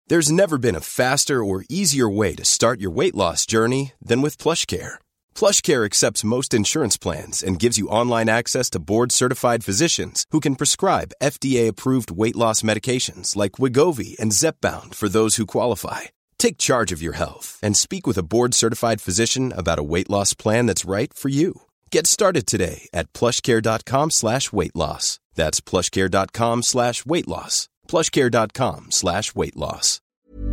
There's never been a faster or easier way to start your weight loss journey than with PlushCare. PlushCare accepts most insurance plans and gives you online access to board-certified physicians who can prescribe FDA-approved weight loss medications like Wegovy and Zepbound for those who qualify. Take charge of your health and speak with a board-certified physician about a weight loss plan that's right for you. Get started today at plushcare.com/weight loss. That's plushcare.com/weight loss. plushcare.com/weight loss.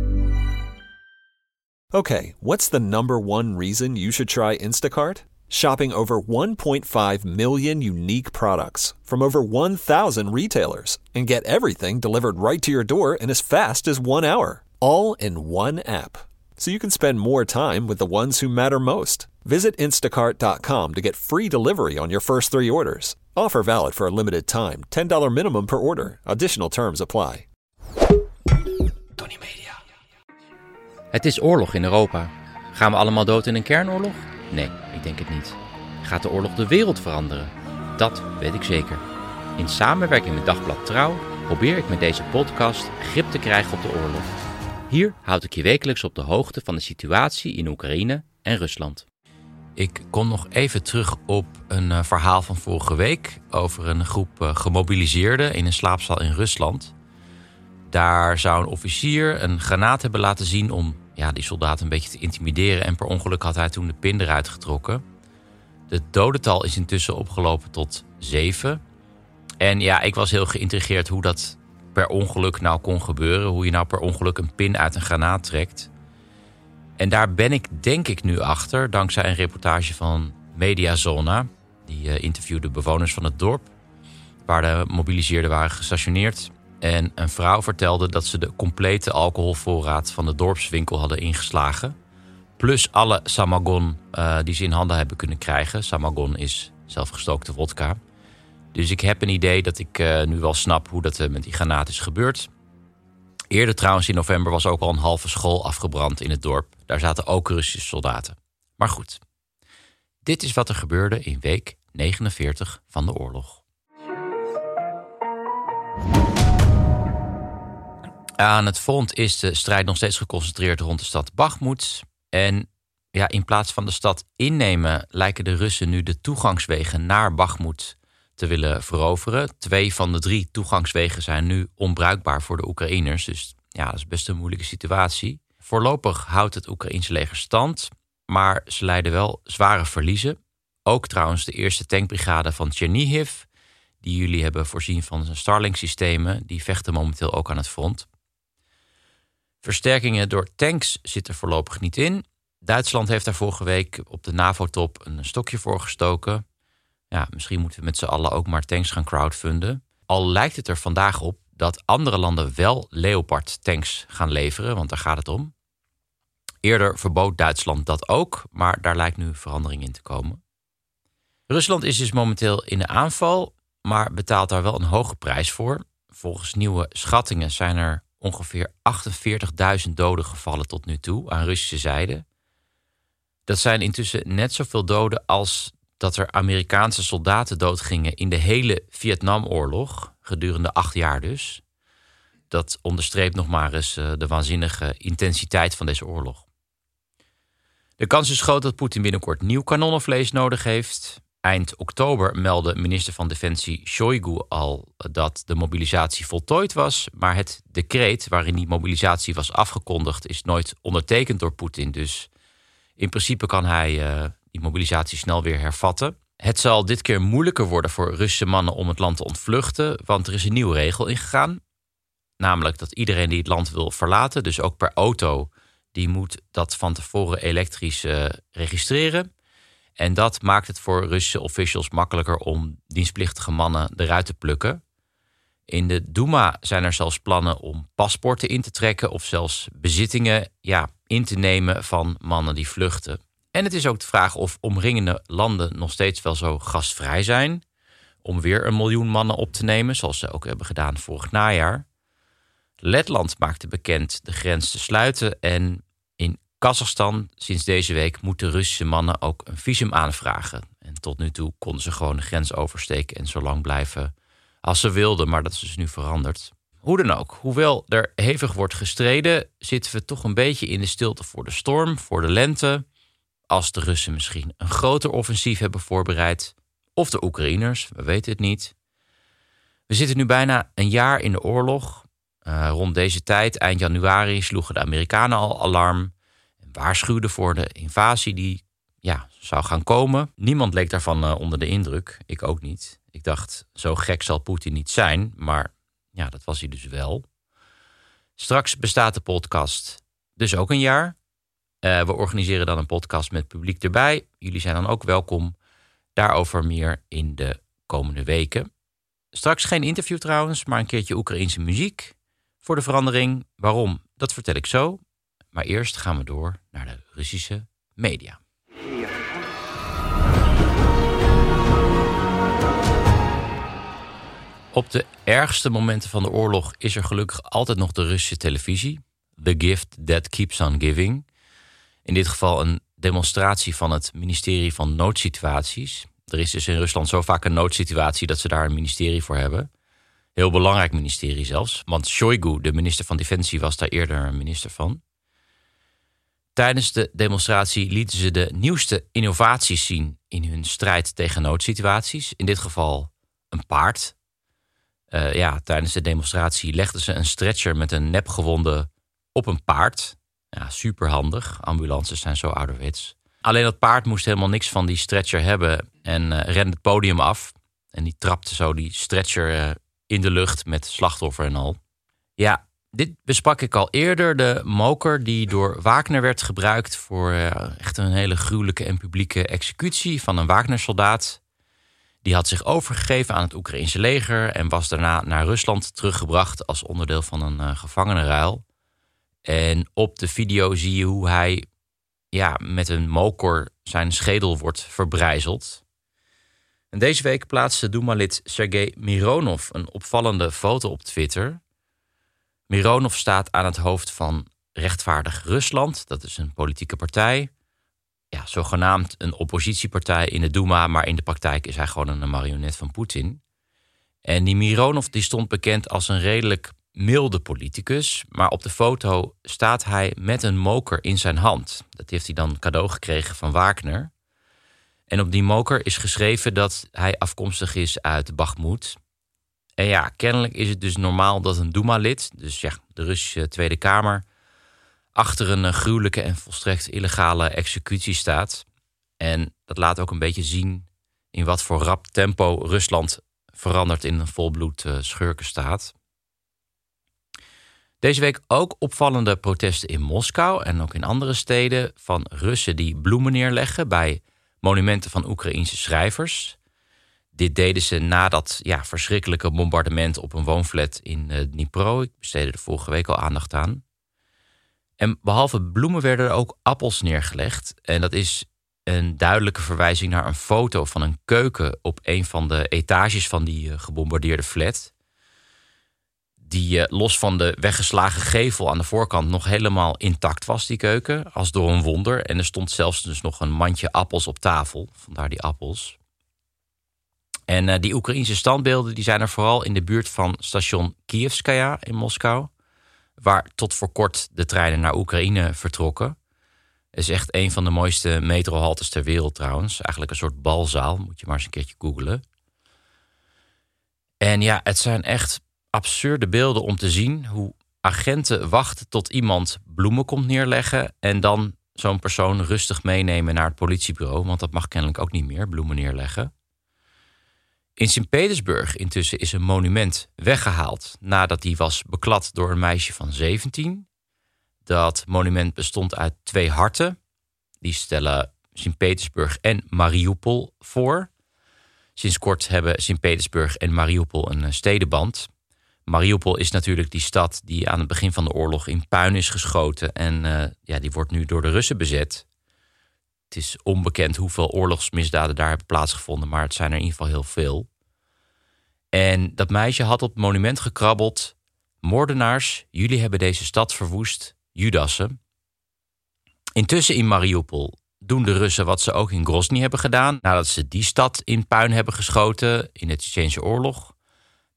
Okay, what's the number one reason you should try Instacart? Shopping over 1.5 million unique products from over 1,000 retailers and get everything delivered right to your door in as fast as 1 hour. All in one app. So you can spend more time with the ones who matter most. Visit instacart.com to get free delivery on your first 3 orders. Offer valid for a limited time. $10 minimum per order. Additional terms apply. Tony Media. Het is oorlog in Europa. Gaan we allemaal dood in een kernoorlog? Nee, ik denk het niet. Gaat de oorlog de wereld veranderen? Dat weet ik zeker. In samenwerking met Dagblad Trouw probeer ik met deze podcast grip te krijgen op de oorlog. Hier houd ik je wekelijks op de hoogte van de situatie in Oekraïne en Rusland. Ik kom nog even terug op een verhaal van vorige week over een groep gemobiliseerden in een slaapzaal in Rusland. Daar zou een officier een granaat hebben laten zien om die soldaten een beetje te intimideren en per ongeluk had hij toen de pin eruit getrokken. Het dodental is intussen opgelopen tot 7. En ik was heel geïntrigeerd hoe dat per ongeluk nou kon gebeuren. Hoe je nou per ongeluk een pin uit een granaat trekt. En daar ben ik denk ik nu achter, dankzij een reportage van Mediazona. Die interviewde bewoners van het dorp, waar de mobiliseerden waren gestationeerd. En een vrouw vertelde dat ze de complete alcoholvoorraad van de dorpswinkel hadden ingeslagen. Plus alle samagon die ze in handen hebben kunnen krijgen. Samagon is zelfgestookte vodka. Dus ik heb een idee dat ik nu wel snap hoe dat met die granaat is gebeurd. Eerder trouwens in november was ook al een halve school afgebrand in het dorp. Daar zaten ook Russische soldaten. Maar goed, dit is wat er gebeurde in week 49 van de oorlog. Aan het front is de strijd nog steeds geconcentreerd rond de stad Bakhmut. En in plaats van de stad innemen lijken de Russen nu de toegangswegen naar Bakhmut te willen veroveren. 2 van de 3 toegangswegen zijn nu onbruikbaar voor de Oekraïners. Dus dat is best een moeilijke situatie. Voorlopig houdt het Oekraïense leger stand, maar ze lijden wel zware verliezen. Ook trouwens de eerste tankbrigade van Chernihiv, die jullie hebben voorzien van Starlink-systemen, die vechten momenteel ook aan het front. Versterkingen door tanks zitten er voorlopig niet in. Duitsland heeft daar vorige week op de NAVO-top een stokje voor gestoken. Misschien moeten we met z'n allen ook maar tanks gaan crowdfunden. Al lijkt het er vandaag op dat andere landen wel Leopard-tanks gaan leveren, want daar gaat het om. Eerder verbood Duitsland dat ook, maar daar lijkt nu verandering in te komen. Rusland is dus momenteel in de aanval, maar betaalt daar wel een hoge prijs voor. Volgens nieuwe schattingen zijn er ongeveer 48.000 doden gevallen tot nu toe aan Russische zijde. Dat zijn intussen net zoveel doden als dat er Amerikaanse soldaten doodgingen in de hele Vietnamoorlog, gedurende 8 jaar dus. Dat onderstreept nog maar eens de waanzinnige intensiteit van deze oorlog. De kans is groot dat Poetin binnenkort nieuw kanonnenvlees nodig heeft. Eind oktober meldde minister van Defensie Shoigu al dat de mobilisatie voltooid was. Maar het decreet waarin die mobilisatie was afgekondigd is nooit ondertekend door Poetin. Dus in principe kan hij die mobilisatie snel weer hervatten. Het zal dit keer moeilijker worden voor Russische mannen om het land te ontvluchten, want er is een nieuwe regel ingegaan. Namelijk dat iedereen die het land wil verlaten, dus ook per auto, die moet dat van tevoren elektrisch registreren. En dat maakt het voor Russische officials makkelijker om dienstplichtige mannen eruit te plukken. In de Duma zijn er zelfs plannen om paspoorten in te trekken of zelfs bezittingen in te nemen van mannen die vluchten. En het is ook de vraag of omringende landen nog steeds wel zo gastvrij zijn om weer 1 miljoen mannen op te nemen, zoals ze ook hebben gedaan vorig najaar. Letland maakte bekend de grens te sluiten en in Kazachstan sinds deze week moeten Russische mannen ook een visum aanvragen. En tot nu toe konden ze gewoon de grens oversteken en zo lang blijven als ze wilden, maar dat is dus nu veranderd. Hoe dan ook, hoewel er hevig wordt gestreden, zitten we toch een beetje in de stilte voor de storm, voor de lente. Als de Russen misschien een groter offensief hebben voorbereid, of de Oekraïners, we weten het niet. We zitten nu bijna een jaar in de oorlog. Rond deze tijd, eind januari, sloegen de Amerikanen al alarm en waarschuwden voor de invasie die zou gaan komen. Niemand leek daarvan onder de indruk, ik ook niet. Ik dacht, zo gek zal Poetin niet zijn, maar ja, dat was hij dus wel. Straks bestaat de podcast dus ook een jaar. We organiseren dan een podcast met publiek erbij. Jullie zijn dan ook welkom. Daarover meer in de komende weken. Straks geen interview trouwens, maar een keertje Oekraïense muziek. Voor de verandering. Waarom? Dat vertel ik zo. Maar eerst gaan we door naar de Russische media. Op de ergste momenten van de oorlog is er gelukkig altijd nog de Russische televisie. The gift that keeps on giving. In dit geval een demonstratie van het ministerie van Noodsituaties. Er is dus in Rusland zo vaak een noodsituatie dat ze daar een ministerie voor hebben. Heel belangrijk ministerie zelfs. Want Shoigu, de minister van Defensie, was daar eerder minister van. Tijdens de demonstratie lieten ze de nieuwste innovaties zien in hun strijd tegen noodsituaties. In dit geval een paard. Tijdens de demonstratie legden ze een stretcher met een nepgewonde op een paard. Ja, superhandig. Ambulances zijn zo ouderwets. Alleen dat paard moest helemaal niks van die stretcher hebben en rende het podium af. En die trapte zo die stretcher in de lucht met slachtoffer en al. Ja, dit besprak ik al eerder. De moker die door Wagner werd gebruikt voor echt een hele gruwelijke en publieke executie van een Wagner-soldaat. Die had zich overgegeven aan het Oekraïense leger en was daarna naar Rusland teruggebracht als onderdeel van een gevangenenruil. En op de video zie je hoe hij met een moker zijn schedel wordt verbrijzeld. En deze week plaatste Duma-lid Sergei Mironov een opvallende foto op Twitter. Mironov staat aan het hoofd van Rechtvaardig Rusland. Dat is een politieke partij. Ja, zogenaamd een oppositiepartij in de Duma, maar in de praktijk is hij gewoon een marionet van Poetin. En die Mironov die stond bekend als een redelijk milde politicus, maar op de foto staat hij met een moker in zijn hand. Dat heeft hij dan cadeau gekregen van Wagner. En op die moker is geschreven dat hij afkomstig is uit Bakhmut. En ja, kennelijk is het dus normaal dat een Duma-lid, dus ja, de Russische Tweede Kamer, achter een gruwelijke en volstrekt illegale executie staat. En dat laat ook een beetje zien in wat voor rap tempo Rusland verandert in een volbloed schurkenstaat. Deze week ook opvallende protesten in Moskou en ook in andere steden van Russen die bloemen neerleggen bij monumenten van Oekraïense schrijvers. Dit deden ze na dat verschrikkelijke bombardement op een woonflat in Dnipro. Ik besteedde er vorige week al aandacht aan. En behalve bloemen werden er ook appels neergelegd. En dat is een duidelijke verwijzing naar een foto van een keuken op een van de etages van die gebombardeerde flat. Die los van de weggeslagen gevel aan de voorkant nog helemaal intact was, die keuken. Als door een wonder. En er stond zelfs dus nog een mandje appels op tafel. Vandaar die appels. En die Oekraïense standbeelden die zijn er vooral in de buurt van station Kievskaya in Moskou. Waar tot voor kort de treinen naar Oekraïne vertrokken. Het is echt een van de mooiste metrohaltes ter wereld trouwens. Eigenlijk een soort balzaal, moet je maar eens een keertje googlen. En ja, het zijn echt absurde beelden om te zien hoe agenten wachten tot iemand bloemen komt neerleggen en dan zo'n persoon rustig meenemen naar het politiebureau, want dat mag kennelijk ook niet meer, bloemen neerleggen. In Sint-Petersburg intussen is een monument weggehaald nadat die was beklad door een meisje van 17. Dat monument bestond uit 2 harten. Die stellen Sint-Petersburg en Mariupol voor. Sinds kort hebben Sint-Petersburg en Mariupol een stedenband. Mariupol is natuurlijk die stad die aan het begin van de oorlog in puin is geschoten. En die wordt nu door de Russen bezet. Het is onbekend hoeveel oorlogsmisdaden daar hebben plaatsgevonden, maar het zijn er in ieder geval heel veel. En dat meisje had op het monument gekrabbeld: moordenaars, jullie hebben deze stad verwoest, Judassen. Intussen in Mariupol doen de Russen wat ze ook in Grozny hebben gedaan, nadat ze die stad in puin hebben geschoten in de Tsjetsjeense oorlog.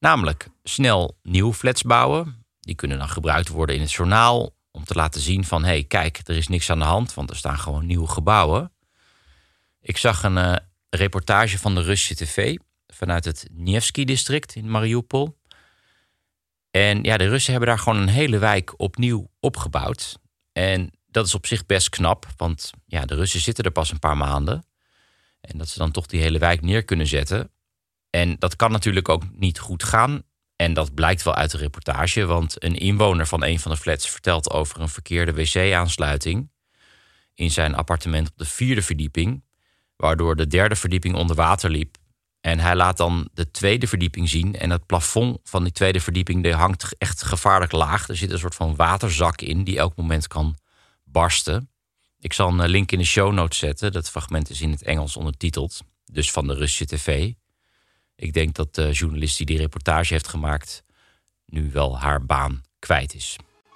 Namelijk snel nieuwe flats bouwen. Die kunnen dan gebruikt worden in het journaal om te laten zien van, hey, kijk, er is niks aan de hand, want er staan gewoon nieuwe gebouwen. Ik zag een reportage van de Russische tv vanuit het Nevsky-district in Mariupol. En ja, de Russen hebben daar gewoon een hele wijk opnieuw opgebouwd. En dat is op zich best knap, want ja, de Russen zitten er pas een paar maanden. En dat ze dan toch die hele wijk neer kunnen zetten. En dat kan natuurlijk ook niet goed gaan. En dat blijkt wel uit de reportage, want een inwoner van een van de flats vertelt over een verkeerde wc-aansluiting in zijn appartement op de 4e verdieping, waardoor de 3e verdieping onder water liep. En hij laat dan de 2e verdieping zien. En het plafond van die 2e verdieping hangt echt gevaarlijk laag. Er zit een soort van waterzak in die elk moment kan barsten. Ik zal een link in de show notes zetten. Dat fragment is in het Engels ondertiteld. Dus van de Russische tv. Ik denk dat de journalist die reportage heeft gemaakt nu wel haar baan kwijt is.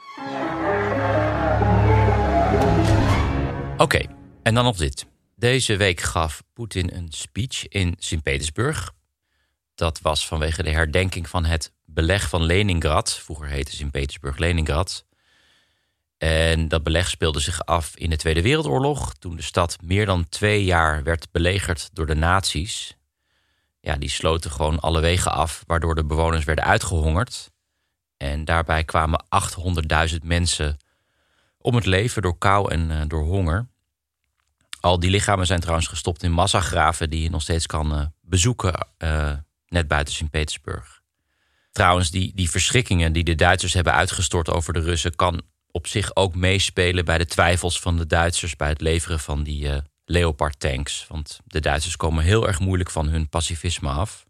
Oké, en dan nog dit. Deze week gaf Poetin een speech in Sint-Petersburg. Dat was vanwege de herdenking van het beleg van Leningrad. Vroeger heette Sint-Petersburg Leningrad. En dat beleg speelde zich af in de Tweede Wereldoorlog, toen de stad meer dan 2 jaar werd belegerd door de nazi's. Ja, die sloten gewoon alle wegen af, waardoor de bewoners werden uitgehongerd. En daarbij kwamen 800.000 mensen om het leven door kou en door honger. Al die lichamen zijn trouwens gestopt in massagraven die je nog steeds kan bezoeken net buiten Sint-Petersburg. Trouwens, die verschrikkingen die de Duitsers hebben uitgestort over de Russen kan op zich ook meespelen bij de twijfels van de Duitsers bij het leveren van die Leopard tanks. Want de Duitsers komen heel erg moeilijk van hun pacifisme af.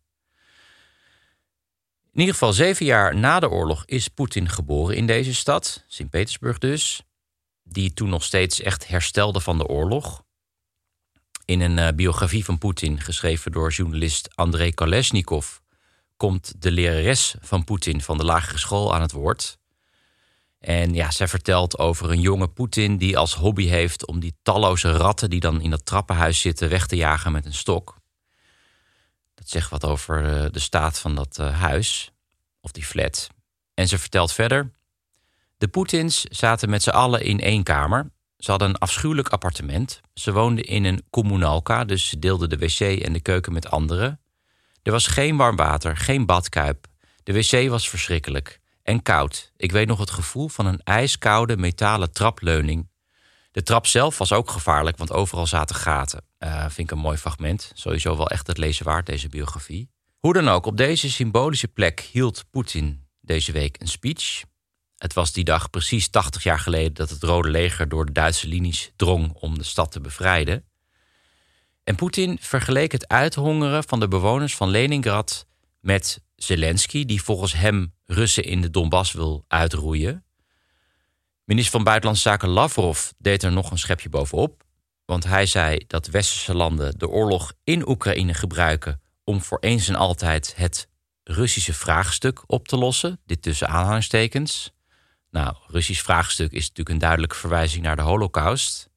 In ieder geval 7 jaar na de oorlog is Poetin geboren in deze stad, Sint-Petersburg dus, die toen nog steeds echt herstelde van de oorlog. In een biografie van Poetin, geschreven door journalist Andrei Kolesnikov, komt de lerares van Poetin van de lagere school aan het woord. En ja, zij vertelt over een jonge Poetin die als hobby heeft om die talloze ratten die dan in dat trappenhuis zitten weg te jagen met een stok. Dat zegt wat over de staat van dat huis, of die flat. En ze vertelt verder: de Poetins zaten met z'n allen in 1 kamer. Ze hadden een afschuwelijk appartement. Ze woonden in een kommunalka, dus ze deelden de wc en de keuken met anderen. Er was geen warm water, geen badkuip. De wc was verschrikkelijk en koud. Ik weet nog het gevoel van een ijskoude metalen trapleuning. De trap zelf was ook gevaarlijk, want overal zaten gaten. Vind ik een mooi fragment. Sowieso wel echt het lezen waard, deze biografie. Hoe dan ook, op deze symbolische plek hield Poetin deze week een speech. Het was die dag precies 80 jaar geleden dat het Rode Leger door de Duitse linies drong om de stad te bevrijden. En Poetin vergeleek het uithongeren van de bewoners van Leningrad met Zelensky, die volgens hem Russen in de Donbass wil uitroeien. Minister van Buitenlandse Zaken Lavrov deed er nog een schepje bovenop. Want hij zei dat westerse landen de oorlog in Oekraïne gebruiken om voor eens en altijd het Russische vraagstuk op te lossen. Dit tussen aanhalingstekens. Nou, Russisch vraagstuk is natuurlijk een duidelijke verwijzing naar de Holocaust.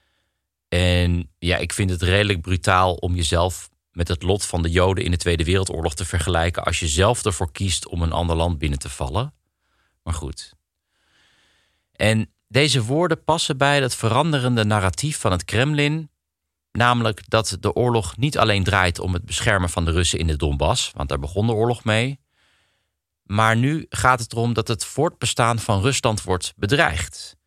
En ja, ik vind het redelijk brutaal om jezelf met het lot van de Joden in de Tweede Wereldoorlog te vergelijken als je zelf ervoor kiest om een ander land binnen te vallen. Maar goed. En deze woorden passen bij het veranderende narratief van het Kremlin, namelijk dat de oorlog niet alleen draait om het beschermen van de Russen in de Donbass, want daar begon de oorlog mee, maar nu gaat het erom dat het voortbestaan van Rusland wordt bedreigd.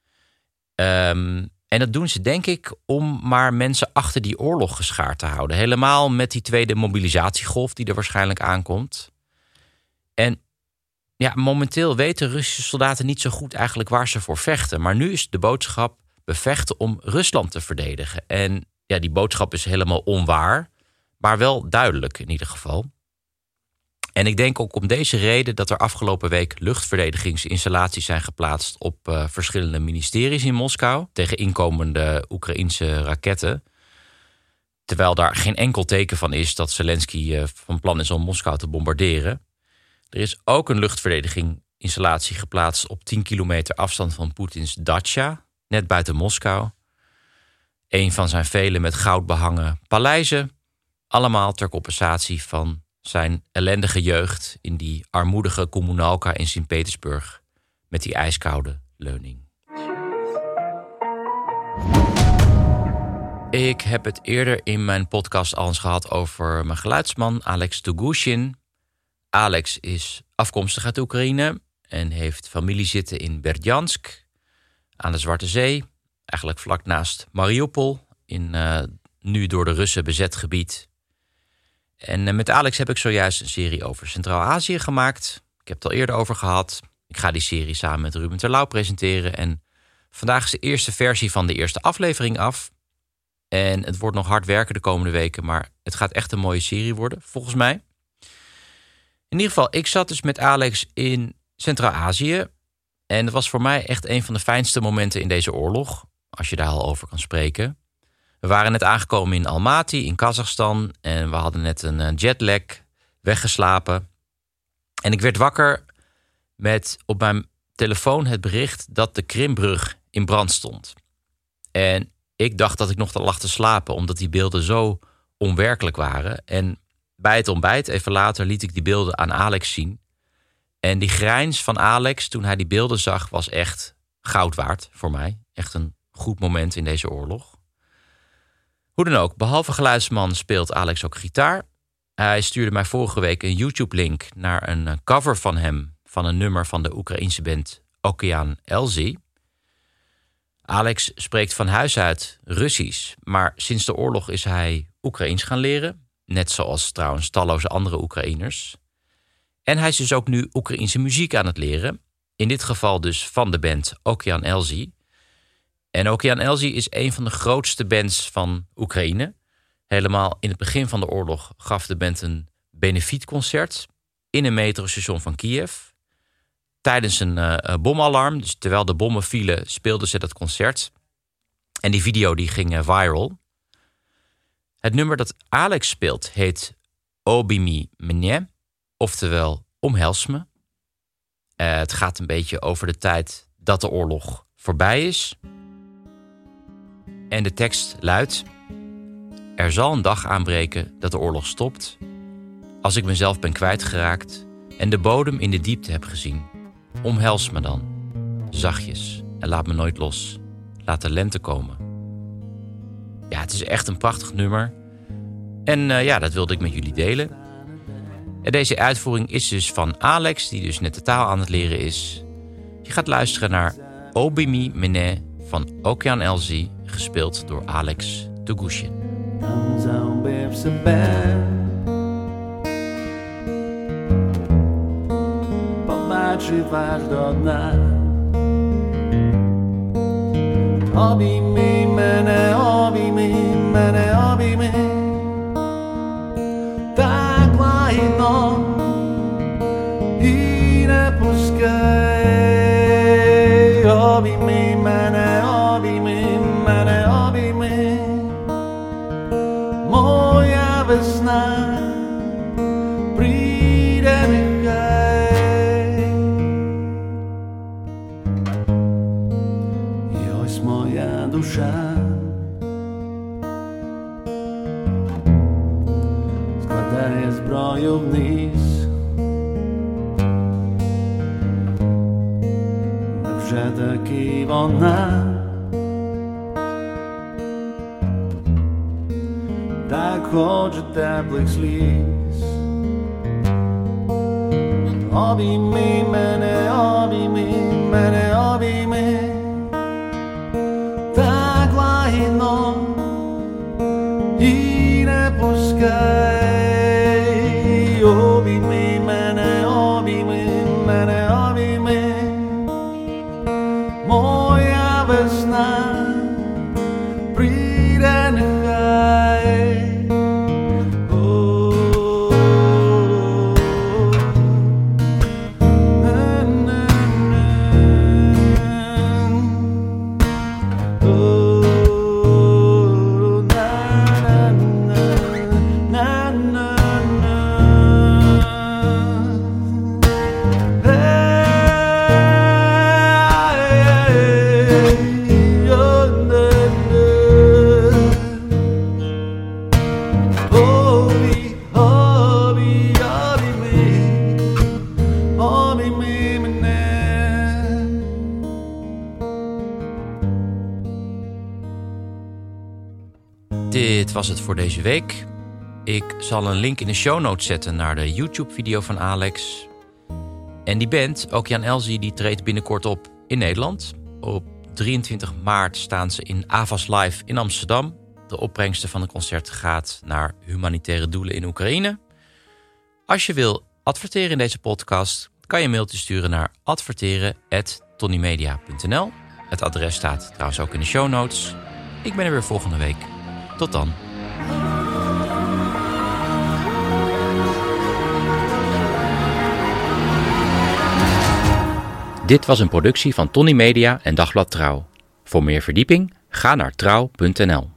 En dat doen ze, denk ik, om maar mensen achter die oorlog geschaard te houden. Helemaal met die tweede mobilisatiegolf die er waarschijnlijk aankomt. En ja, momenteel weten Russische soldaten niet zo goed eigenlijk waar ze voor vechten. Maar nu is de boodschap bevechten om Rusland te verdedigen. En ja, die boodschap is helemaal onwaar, maar wel duidelijk in ieder geval. En ik denk ook om deze reden dat er afgelopen week luchtverdedigingsinstallaties zijn geplaatst op verschillende ministeries in Moskou tegen inkomende Oekraïense raketten. Terwijl daar geen enkel teken van is dat Zelensky van plan is om Moskou te bombarderen. Er is ook een luchtverdediginginstallatie geplaatst op 10 kilometer afstand van Poetins dacha, net buiten Moskou. Een van zijn vele met goud behangen paleizen, allemaal ter compensatie van zijn ellendige jeugd in die armoedige Kommunalka in Sint-Petersburg met die ijskoude leuning. Ik heb het eerder in mijn podcast al eens gehad over mijn geluidsman Alex Tugushin. Alex is afkomstig uit Oekraïne en heeft familie zitten in Berdjansk aan de Zwarte Zee. Eigenlijk vlak naast Mariupol in nu door de Russen bezet gebied. En met Alex heb ik zojuist een serie over Centraal-Azië gemaakt. Ik heb het al eerder over gehad. Ik ga die serie samen met Ruben Terlouw presenteren. En vandaag is de eerste versie van de eerste aflevering af. En het wordt nog hard werken de komende weken, maar het gaat echt een mooie serie worden, volgens mij. In ieder geval, ik zat dus met Alex in Centraal-Azië. En dat was voor mij echt een van de fijnste momenten in deze oorlog, als je daar al over kan spreken. We waren net aangekomen in Almaty in Kazachstan en we hadden net een jetlag, weggeslapen. En ik werd wakker met op mijn telefoon het bericht dat de Krimbrug in brand stond. En ik dacht dat ik nog lag te slapen, omdat die beelden zo onwerkelijk waren. En bij het ontbijt, even later, liet ik die beelden aan Alex zien. En die grijns van Alex, toen hij die beelden zag, was echt goud waard voor mij. Echt een goed moment in deze oorlog. Hoe dan ook, behalve geluidsman speelt Alex ook gitaar. Hij stuurde mij vorige week een YouTube-link naar een cover van hem, van een nummer van de Oekraïense band Okean Elzy. Alex spreekt van huis uit Russisch, maar sinds de oorlog is hij Oekraïens gaan leren. Net zoals trouwens talloze andere Oekraïners. En hij is dus ook nu Oekraïense muziek aan het leren. In dit geval dus van de band Okean Elzy. En Okean Elzy is een van de grootste bands van Oekraïne. Helemaal in het begin van de oorlog gaf de band een benefietconcert in een metrostation van Kiev. Tijdens een bomalarm, dus terwijl de bommen vielen, speelden ze dat concert. En die video die ging viral. Het nummer dat Alex speelt heet Obimi Mnie, oftewel Omhels me. Het gaat een beetje over de tijd dat de oorlog voorbij is. En de tekst luidt: er zal een dag aanbreken dat de oorlog stopt, als ik mezelf ben kwijtgeraakt en de bodem in de diepte heb gezien. Omhels me dan, zachtjes, en laat me nooit los. Laat de lente komen. Ja, het is echt een prachtig nummer. En dat wilde ik met jullie delen. En deze uitvoering is dus van Alex, die dus net de taal aan het leren is. Je gaat luisteren naar Obimi Mnie van Okean Elzy, gespeeld door Alex Tugushin. Obimi mnie, obimi mnie, obimi. Tak lajno i nie puszczaj. Obimi mnie, obimi mnie, obimi. Moja wesna przyjdzie niechaj. I ось moja dusza składaje zbroju wniz. Вже таки вона так хоче теплих сліз. Обійми мене, обійми мене, обійми. Так лагідно і не пускай. Обійми мене, обійми мене, обійми. Моя весна прийде нехай. Oh, Dit was het voor deze week. Ik zal een link in de show notes zetten naar de YouTube-video van Alex. En die band, Okian Elzie, die treedt binnenkort op in Nederland. Op 23 maart staan ze in Avas Live in Amsterdam. De opbrengsten van het concert gaat naar humanitaire doelen in Oekraïne. Als je wil adverteren in deze podcast, kan je een mailtje sturen naar adverteren@tonnymedia.nl. Het adres staat trouwens ook in de show notes. Ik ben er weer volgende week. Tot dan. Dit was een productie van Tonny Media en Dagblad Trouw. Voor meer verdieping, ga naar trouw.nl.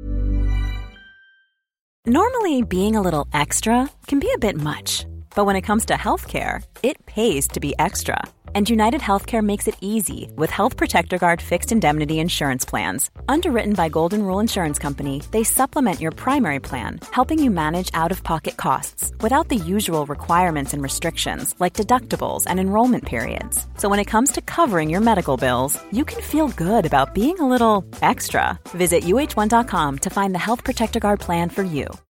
Normally, being a little extra can be a bit much. But when it comes to healthcare, it pays to be extra. And United Healthcare makes it easy with Health Protector Guard fixed indemnity insurance plans. Underwritten by Golden Rule Insurance Company, they supplement your primary plan, helping you manage out-of-pocket costs without the usual requirements and restrictions like deductibles and enrollment periods. So when it comes to covering your medical bills, you can feel good about being a little extra. Visit uh1.com to find the Health Protector Guard plan for you.